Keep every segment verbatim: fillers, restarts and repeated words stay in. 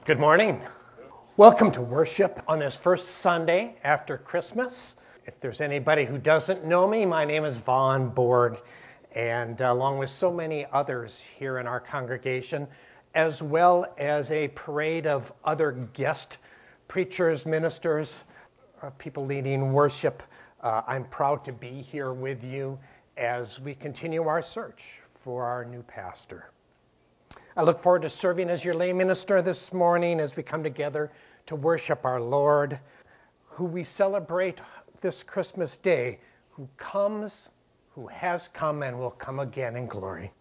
Good morning. Welcome to worship on this first Sunday after Christmas. If there's anybody who doesn't know me, my name is Vaughn Borg, and uh, along with so many others here in our congregation, as well as a parade of other guest preachers, ministers, uh, people leading worship, uh, I'm proud to be here with you as we continue our search for our new pastor. I look forward to serving as your lay minister this morning as we come together to worship our Lord, who we celebrate this Christmas day, who comes, who has come, and will come again in glory.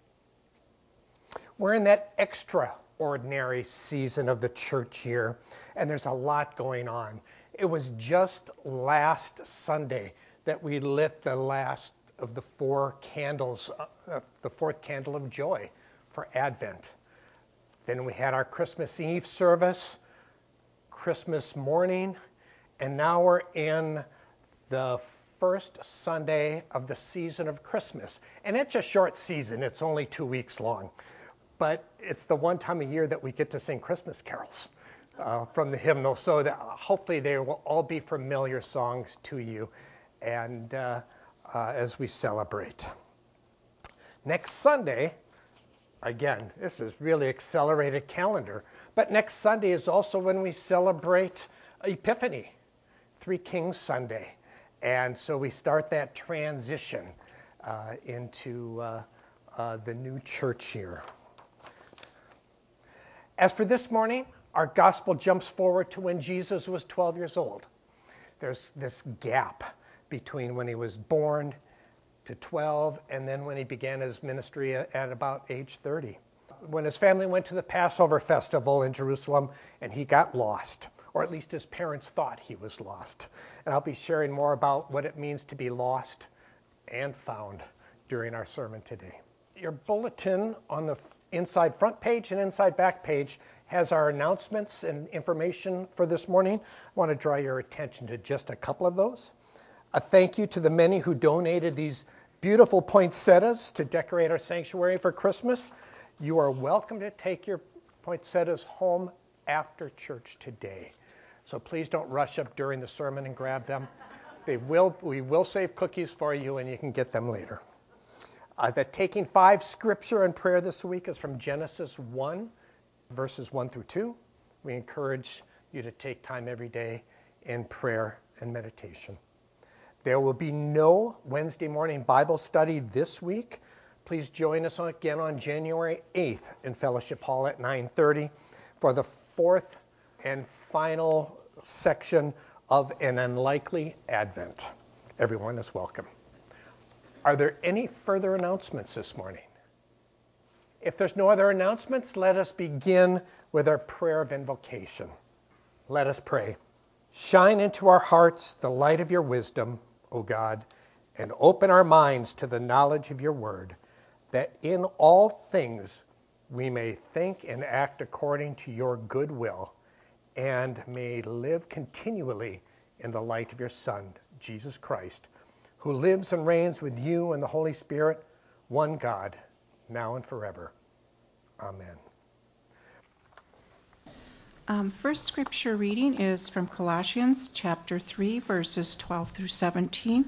We're in that extraordinary season of the church year, and there's a lot going on. It was just last Sunday that we lit the last of the four candles, uh, the fourth candle of joy for Advent. Then we had our Christmas Eve service, Christmas morning, and now we're in the first Sunday of the season of Christmas. And it's a short season, it's only two weeks long. But it's the one time a year that we get to sing Christmas carols uh, from the hymnal, so that hopefully they will all be familiar songs to you and uh, uh, as we celebrate. Next Sunday, again, this is really accelerated calendar. But next Sunday is also when we celebrate Epiphany, Three Kings Sunday. And so we start that transition uh, into uh, uh, the new church year. As for this morning, our gospel jumps forward to when Jesus was twelve years old. There's this gap between when he was born to twelve, and then when he began his ministry at about age thirty. When his family went to the Passover festival in Jerusalem, and he got lost, or at least his parents thought he was lost. And I'll be sharing more about what it means to be lost and found during our sermon today. Your bulletin on the inside front page and inside back page has our announcements and information for this morning. I want to draw your attention to just a couple of those. A thank you to the many who donated these beautiful poinsettias to decorate our sanctuary for Christmas. You are welcome to take your poinsettias home after church today. So please don't rush up during the sermon and grab them. They will, we will save cookies for you, and you can get them later. Uh, the Taking Five scripture and prayer this week is from Genesis one, verses one through two. We encourage you to take time every day in prayer and meditation. There will be no Wednesday morning Bible study this week. Please join us again on January eighth in Fellowship Hall at nine thirty for the fourth and final section of An Unlikely Advent. Everyone is welcome. Are there any further announcements this morning? If there's no other announcements, let us begin with our prayer of invocation. Let us pray. Shine into our hearts the light of your wisdom, O God, and open our minds to the knowledge of your word, that in all things we may think and act according to your good will, and may live continually in the light of your Son, Jesus Christ, who lives and reigns with you and the Holy Spirit, one God, now and forever. Amen. Um, first scripture reading is from Colossians chapter three, verses twelve through seventeen.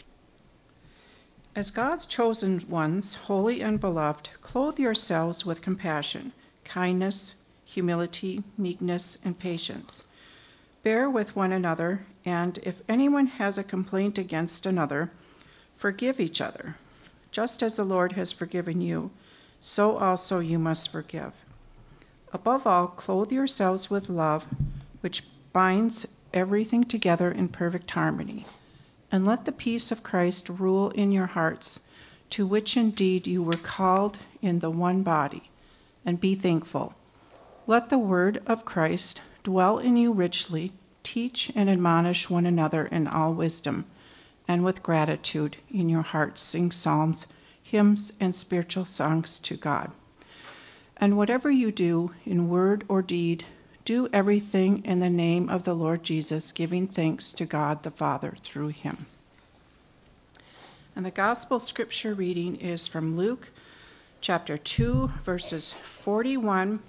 As God's chosen ones, holy and beloved, clothe yourselves with compassion, kindness, humility, meekness, and patience. Bear with one another, and if anyone has a complaint against another, forgive each other. Just as the Lord has forgiven you, so also you must forgive. Above all, clothe yourselves with love, which binds everything together in perfect harmony. And let the peace of Christ rule in your hearts, to which indeed you were called in the one body, and be thankful. Let the word of Christ dwell in you richly. Teach and admonish one another in all wisdom, and with gratitude in your hearts sing psalms, hymns, and spiritual songs to God. And whatever you do, in word or deed, do everything in the name of the Lord Jesus, giving thanks to God the Father through him. And the gospel scripture reading is from Luke chapter two, verses forty-one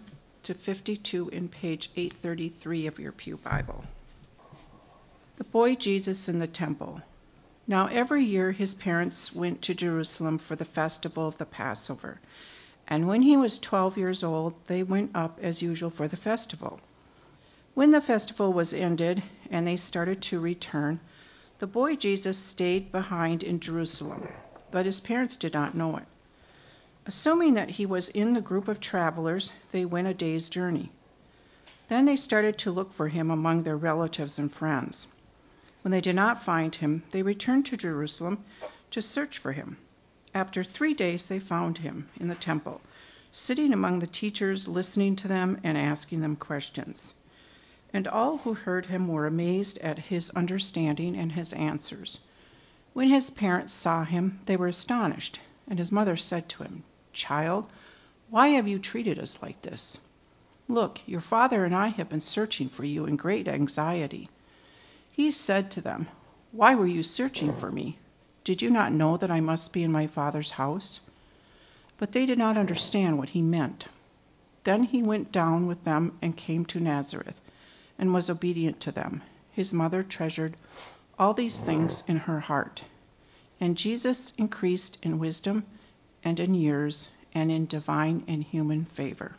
to fifty-two in page eight thirty-three of your Pew Bible. The boy Jesus in the temple. Now every year his parents went to Jerusalem for the festival of the Passover. And when he was twelve years old, they went up as usual for the festival. When the festival was ended and they started to return, the boy Jesus stayed behind in Jerusalem, but his parents did not know it. Assuming that he was in the group of travelers, they went a day's journey. Then they started to look for him among their relatives and friends. When they did not find him, they returned to Jerusalem to search for him. After three days they found him in the temple, sitting among the teachers, listening to them and asking them questions. And all who heard him were amazed at his understanding and his answers. When his parents saw him, they were astonished, and his mother said to him, "Child, why have you treated us like this? Look, your father and I have been searching for you in great anxiety." He said to them, "Why were you searching for me? Did you not know that I must be in my Father's house?" But they did not understand what he meant. Then he went down with them and came to Nazareth, and was obedient to them. His mother treasured all these things in her heart. And Jesus increased in wisdom and in years and in divine and human favor.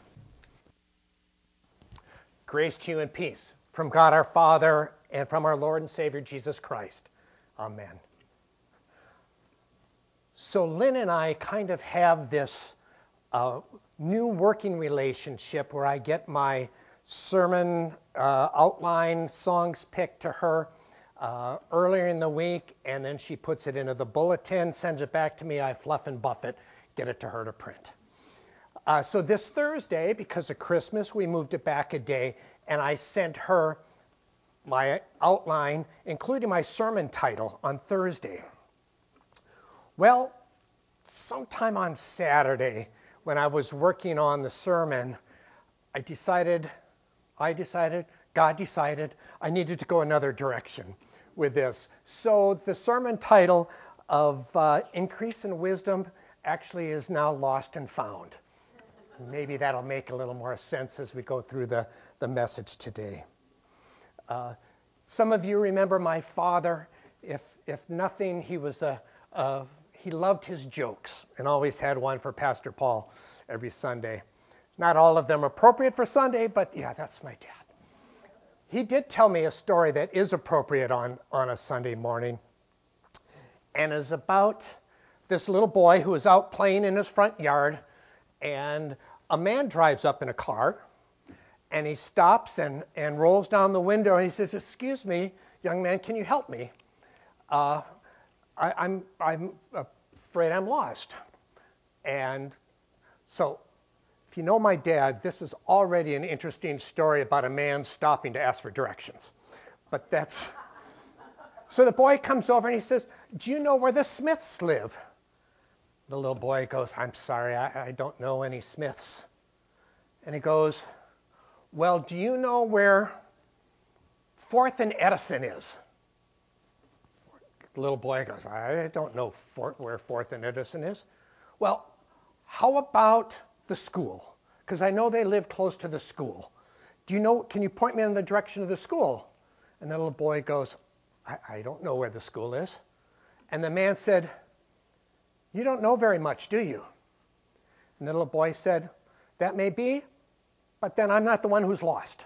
Grace to you and peace from God our Father and from our Lord and Savior Jesus Christ. Amen. So Lynn and I kind of have this uh, new working relationship where I get my sermon uh, outline songs picked to her uh, earlier in the week, and then she puts it into the bulletin, sends it back to me, I fluff and buff it, get it to her to print. Uh, so this Thursday, because of Christmas, we moved it back a day, and I sent her my outline, including my sermon title, on Thursday. Well, sometime on Saturday, when I was working on the sermon, I decided, I decided, God decided, I needed to go another direction with this. So the sermon title of uh, Increase in Wisdom actually is now Lost and Found. Maybe that'll make a little more sense as we go through the, the message today. Uh, some of you remember my father. If if nothing, he was a, a he loved his jokes and always had one for Pastor Paul every Sunday. Not all of them appropriate for Sunday, but yeah, that's my dad. He did tell me a story that is appropriate on, on a Sunday morning, and is about this little boy who is out playing in his front yard, and a man drives up in a car, and he stops and, and rolls down the window, and he says, "Excuse me, young man, can you help me? Uh, I, I'm, I'm afraid I'm lost." And so, if you know my dad, this is already an interesting story about a man stopping to ask for directions. But that's... So the boy comes over and he says, "Do you know where the Smiths live?" The little boy goes, "I'm sorry, I, I don't know any Smiths." And he goes, "Well, do you know where Fourth and Edison is?" The little boy goes, "I don't know for, where Fourth and Edison is." "Well, how about the school? Because I know they live close to the school. Do you know, can you point me in the direction of the school?" And the little boy goes, I, I don't know where the school is." And the man said, "You don't know very much, do you?" And the little boy said, "That may be, but then I'm not the one who's lost."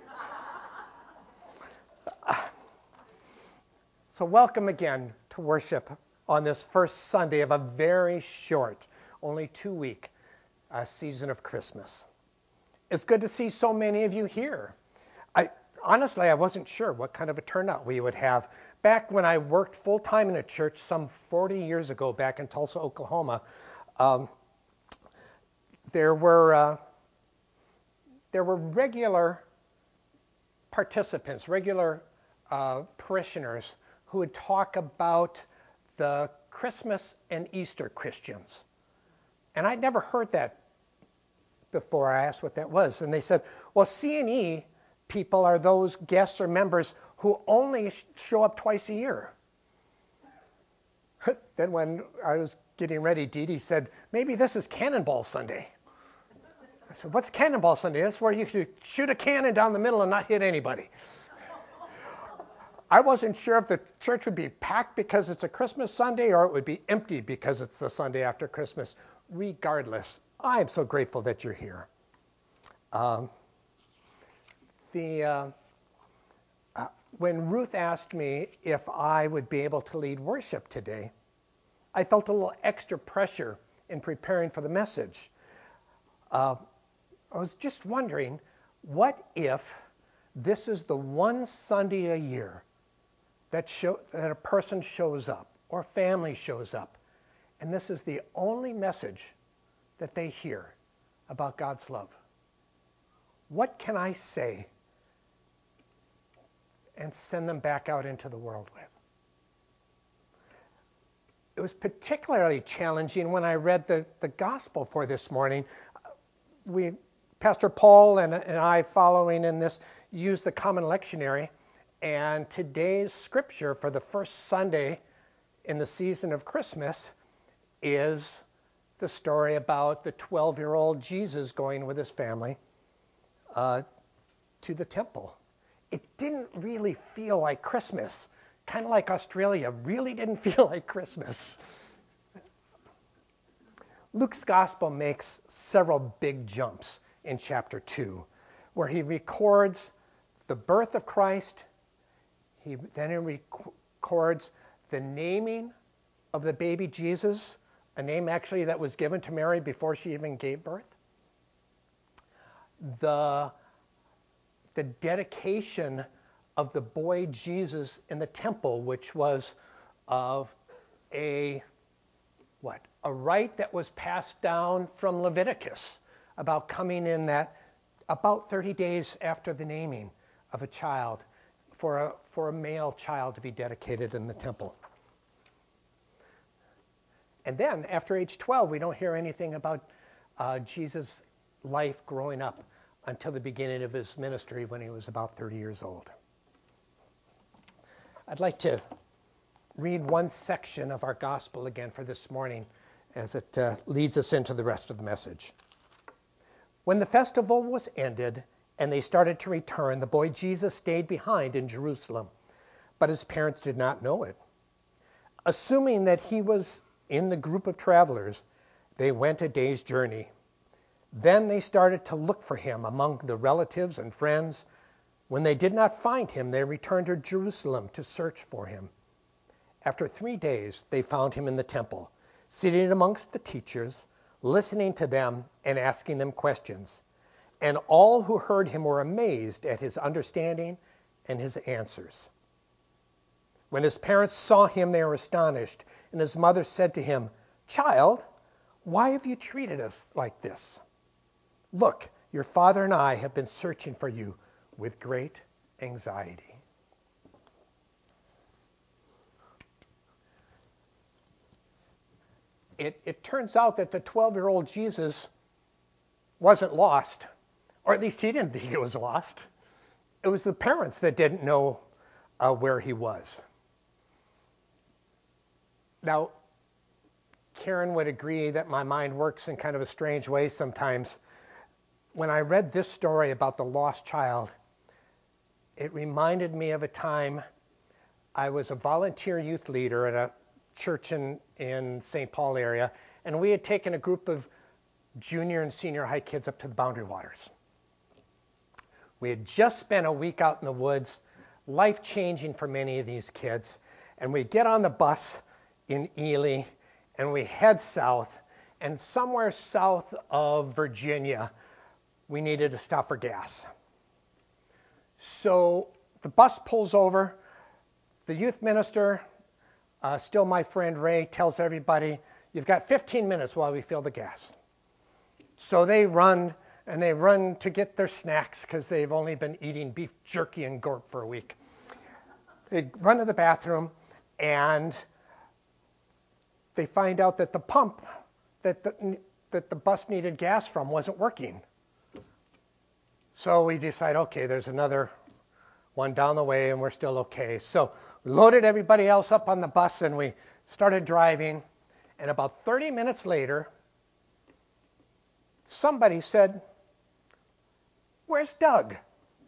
So welcome again to worship on this first Sunday of a very short, only two-week uh, season of Christmas. It's good to see so many of you here. I honestly, I wasn't sure what kind of a turnout we would have. Back when I worked full-time in a church some forty years ago back in Tulsa, Oklahoma, um, there were uh, there were regular participants, regular uh, parishioners who would talk about the Christmas and Easter Christians. And I'd never heard that before. I asked what that was. And they said, well, C and E people are those guests or members who only show up twice a year. Then when I was getting ready, Dee Dee said, maybe this is Cannonball Sunday. I said, what's Cannonball Sunday? That's where you should shoot a cannon down the middle and not hit anybody. I wasn't sure if the church would be packed because it's a Christmas Sunday or it would be empty because it's the Sunday after Christmas. Regardless, I'm so grateful that you're here. Um, the uh, uh, when Ruth asked me if I would be able to lead worship today, I felt a little extra pressure in preparing for the message. Uh, I was just wondering, what if this is the one Sunday a year that, show, that a person shows up or family shows up, and this is the only message that they hear about God's love? What can I say and send them back out into the world with? It was particularly challenging when I read the, the gospel for this morning. We, Pastor Paul and, and I, following in this, used the Common Lectionary, and today's scripture for the first Sunday in the season of Christmas is the story about the twelve-year-old Jesus going with his family uh, to the temple. It didn't really feel like Christmas. Kind of like Australia, really didn't feel like Christmas. Luke's gospel makes several big jumps in chapter two, where he records the birth of Christ. He then he records the naming of the baby Jesus, a name actually that was given to Mary before she even gave birth. The, the dedication of the boy Jesus in the temple, which was of a what a rite that was passed down from Leviticus about coming in that about thirty days after the naming of a child for a for a male child to be dedicated in the temple. And then after age twelve, we don't hear anything about uh, Jesus' life growing up until the beginning of his ministry when he was about thirty years old. I'd like to read one section of our gospel again for this morning as it uh, leads us into the rest of the message. When the festival was ended and they started to return, the boy Jesus stayed behind in Jerusalem, but his parents did not know it. Assuming that he was in the group of travelers, they went a day's journey. Then they started to look for him among the relatives and friends. When they did not find him, they returned to Jerusalem to search for him. After three days, they found him in the temple, sitting amongst the teachers, listening to them and asking them questions. And all who heard him were amazed at his understanding and his answers. When his parents saw him, they were astonished, and his mother said to him, "Child, why have you treated us like this? Look, your father and I have been searching for you with great anxiety." It, it turns out that the twelve-year-old Jesus wasn't lost, or at least he didn't think he was lost. It was the parents that didn't know uh, where he was. Now, Karen would agree that my mind works in kind of a strange way sometimes. When I read this story about the lost child, it reminded me of a time I was a volunteer youth leader at a church in, in Saint Paul area, and we had taken a group of junior and senior high kids up to the Boundary Waters. We had just spent a week out in the woods, life-changing for many of these kids, and we get on the bus in Ely, and we head south, and somewhere south of Virginia, we needed to stop for gas. So the bus pulls over. The youth minister, uh, still my friend Ray, tells everybody, "You've got fifteen minutes while we fill the gas." So they run, and they run to get their snacks because they've only been eating beef jerky and gorp for a week. They run to the bathroom, and they find out that the pump that the, that the bus needed gas from wasn't working. So we decide, okay, there's another one down the way, and we're still okay. So we loaded everybody else up on the bus, and we started driving. And about thirty minutes later, somebody said, Where's Doug?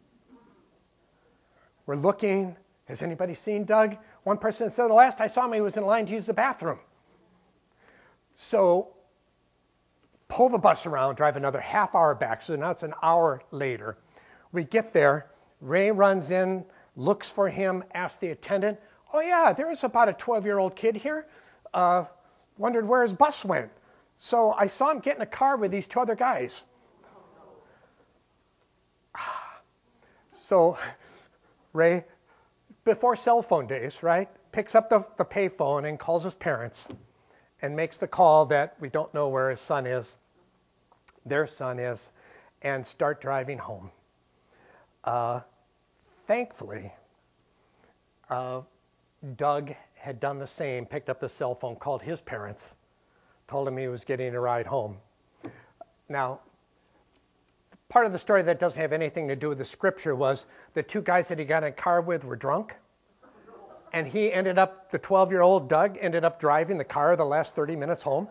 We're looking. Has anybody seen Doug? One person said, the last I saw him, he was in line to use the bathroom. So pull the bus around, drive another half hour back. So now it's an hour later. We get there. Ray runs in, looks for him, asks the attendant, oh yeah, there was about a twelve-year-old kid here. Uh, wondered where his bus went. So I saw him get in a car with these two other guys. So Ray, before cell phone days, right, picks up the, the pay phone and calls his parents and makes the call that we don't know where his son is, their son is, and start driving home. Uh, thankfully, uh, Doug had done the same, picked up the cell phone, called his parents, told him he was getting a ride home. Now, part of the story that doesn't have anything to do with the scripture was the two guys that he got in a car with were drunk. And he ended up, the twelve-year-old Doug ended up driving the car the last thirty minutes home.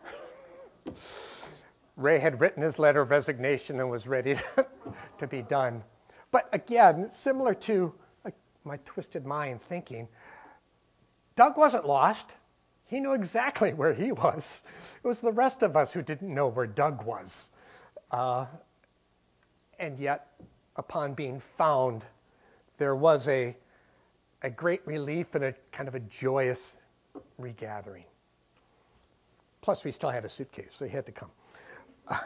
Ray had written his letter of resignation and was ready to, to be done. But again, similar to like, my twisted mind thinking, Doug wasn't lost. He knew exactly where he was. It was the rest of us who didn't know where Doug was. Uh, and yet, upon being found, there was a, a great relief and a kind of a joyous regathering. Plus, we still had a suitcase, so he had to come. Uh,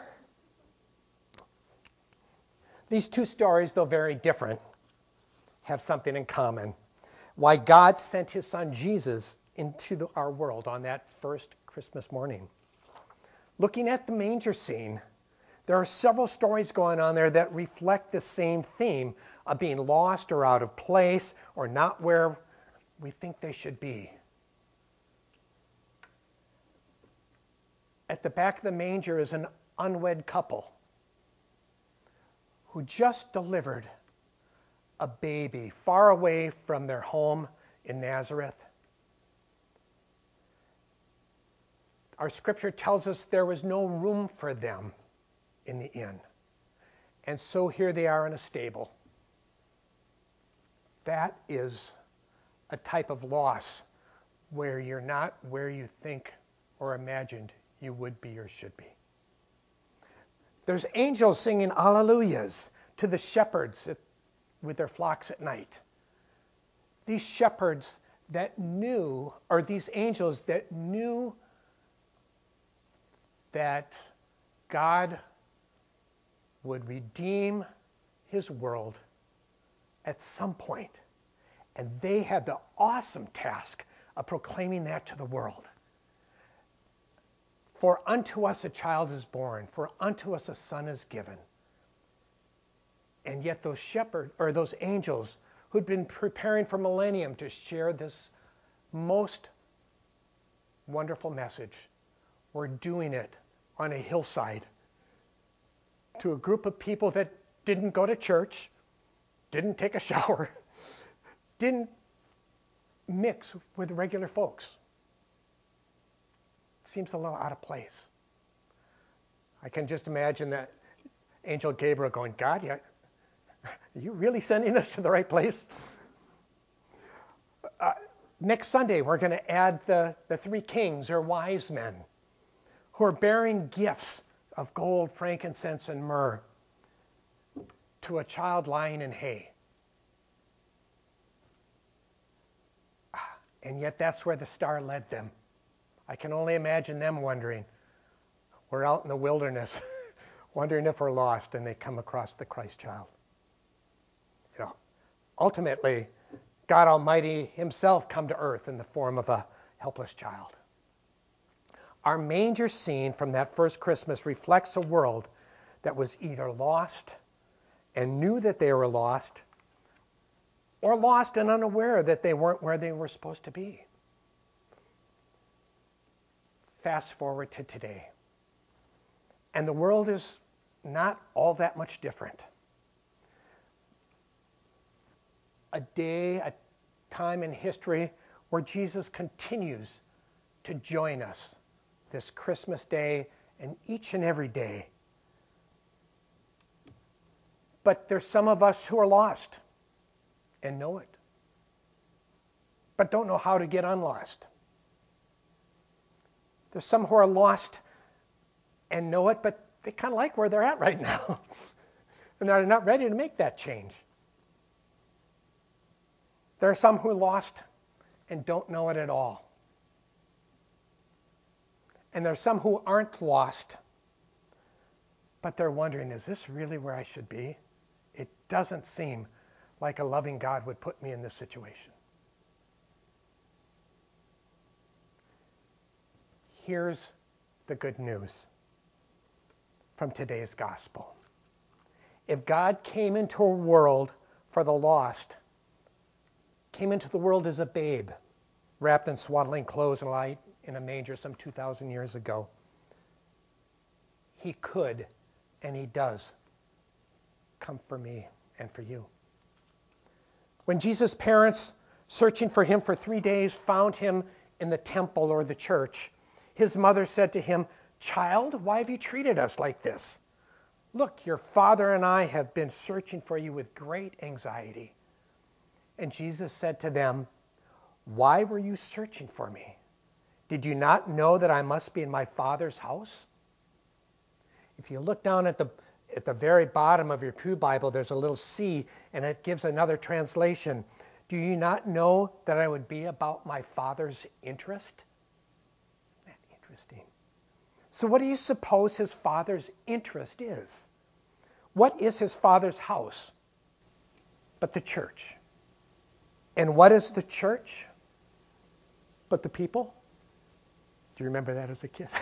these two stories, though very different, have something in common. Why God sent his son Jesus into the, our world on that first Christmas morning. Looking at the manger scene, there are several stories going on there that reflect the same theme of being lost or out of place or not where we think they should be. At the back of the manger is an unwed couple who just delivered a baby far away from their home in Nazareth. Our scripture tells us there was no room for them in the inn. And so here they are in a stable. That is a type of loss where you're not where you think or imagined you would be or should be. There's angels singing hallelujahs to the shepherds at, with their flocks at night. These shepherds that knew, or these angels that knew that God would redeem his world at some point. And they had the awesome task of proclaiming that to the world. For unto us a child is born, for unto us a son is given. And yet those shepherds, or those angels who'd been preparing for millennium to share this most wonderful message, were doing it on a hillside to a group of people that didn't go to church, didn't take a shower, didn't mix with regular folks. Seems a little out of place. I can just imagine that Angel Gabriel going, God, yeah, are you really sending us to the right place? Uh, next Sunday, we're going to add the, the three kings or wise men who are bearing gifts of gold, frankincense, and myrrh to a child lying in hay. And yet that's where the star led them. I can only imagine them wondering. We're out in the wilderness, wondering if we're lost, and they come across the Christ child. You know, ultimately, God Almighty himself come to earth in the form of a helpless child. Our manger scene from that first Christmas reflects a world that was either lost and knew that they were lost, or lost and unaware that they weren't where they were supposed to be. Fast forward to today. And the world is not all that much different. A day, a time in history where Jesus continues to join us this Christmas day and each and every day But there's some of us who are lost and know it, but don't know how to get unlost. There's some who are lost and know it, but they kind of like where they're at right now. And they're not ready to make that change. There are some who are lost and don't know it at all. And there are some who aren't lost, but they're wondering, is this really where I should be? It doesn't seem like a loving God would put me in this situation. Here's the good news from today's gospel. If God came into a world for the lost, came into the world as a babe, wrapped in swaddling clothes and light in a manger some two thousand years ago, he could, and he does, come for me and for you. When Jesus' parents, searching for him for three days, found him in the temple or the church, his mother said to him, "Child, why have you treated us like this? Look, your father and I have been searching for you with great anxiety." And Jesus said to them, "Why were you searching for me? Did you not know that I must be in my Father's house?" If you look down at the at the very bottom of your Pew Bible, there's a little C, and it gives another translation. Do you not know that I would be about my Father's interest? Isn't that interesting? So what do you suppose his Father's interest is? What is his Father's house but the church? And what is the church but the people? Do you remember that as a kid?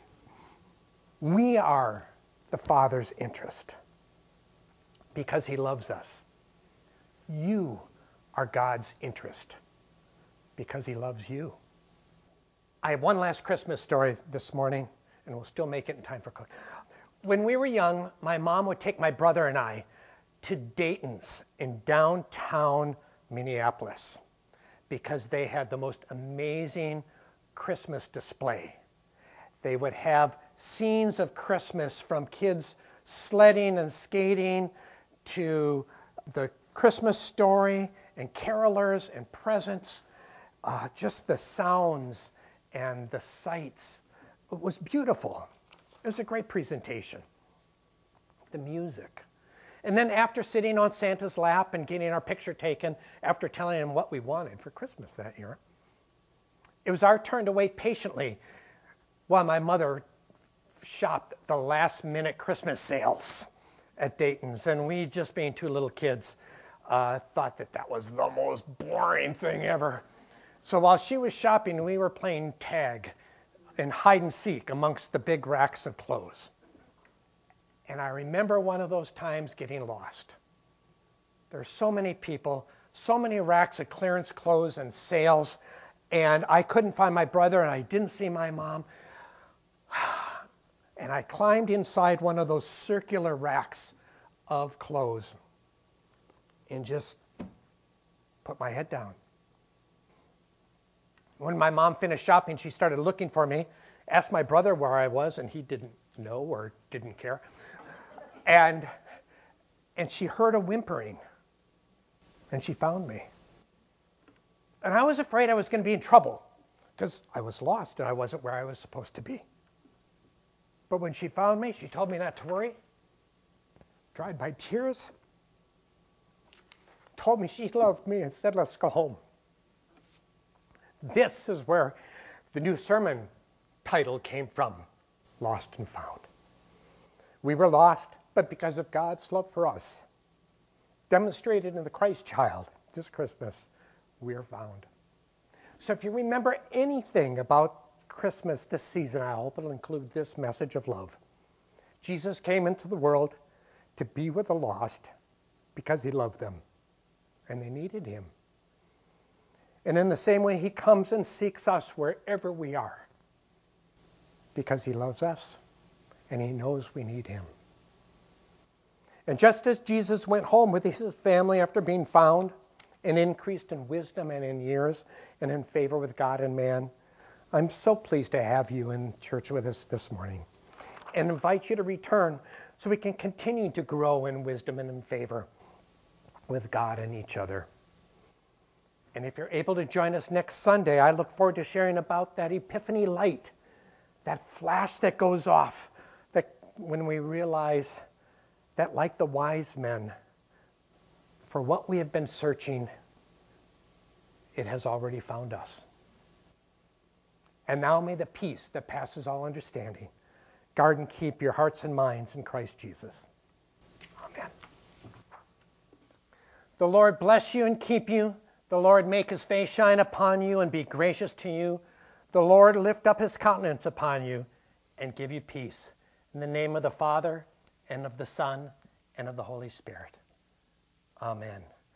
We are the Father's interest because he loves us. You are God's interest because he loves you. I have one last Christmas story this morning, and we'll still make it in time for cooking. When we were young, my mom would take my brother and I to Dayton's in downtown Minneapolis because they had the most amazing Christmas display. They would have scenes of Christmas from kids sledding and skating to the Christmas story and carolers and presents, uh, just the sounds and the sights. It was beautiful. It was a great presentation. The music. And then after sitting on Santa's lap and getting our picture taken, after telling him what we wanted for Christmas that year, it was our turn to wait patiently while my mother shopped the last minute Christmas sales at Dayton's. And we, just being two little kids, uh, thought that that was the most boring thing ever. So while she was shopping, we were playing tag and hide and seek amongst the big racks of clothes. And I remember one of those times getting lost. There's so many people, so many racks of clearance clothes and sales, and I couldn't find my brother and I didn't see my mom. And I climbed inside one of those circular racks of clothes and just put my head down. When my mom finished shopping, she started looking for me, asked my brother where I was, and he didn't know or didn't care. And, and she heard a whimpering, and she found me. And I was afraid I was going to be in trouble because I was lost and I wasn't where I was supposed to be. But when she found me, she told me not to worry, dried my tears, told me she loved me and said, "Let's go home." This is where the new sermon title came from, Lost and Found. We were lost, but because of God's love for us, demonstrated in the Christ child this Christmas, we are found. So if you remember anything about Christmas this season, I hope it'll include this message of love. Jesus came into the world to be with the lost because he loved them and they needed him. And in the same way, he comes and seeks us wherever we are because he loves us and he knows we need him. And just as Jesus went home with his family after being found and increased in wisdom and in years and in favor with God and man, I'm so pleased to have you in church with us this morning and invite you to return so we can continue to grow in wisdom and in favor with God and each other. And if you're able to join us next Sunday, I look forward to sharing about that epiphany light, that flash that goes off, that when we realize that, like the wise men, for what we have been searching, it has already found us. And now may the peace that passes all understanding guard and keep your hearts and minds in Christ Jesus. Amen. The Lord bless you and keep you. The Lord make his face shine upon you and be gracious to you. The Lord lift up his countenance upon you and give you peace. In the name of the Father, and of the Son, and of the Holy Spirit. Amen.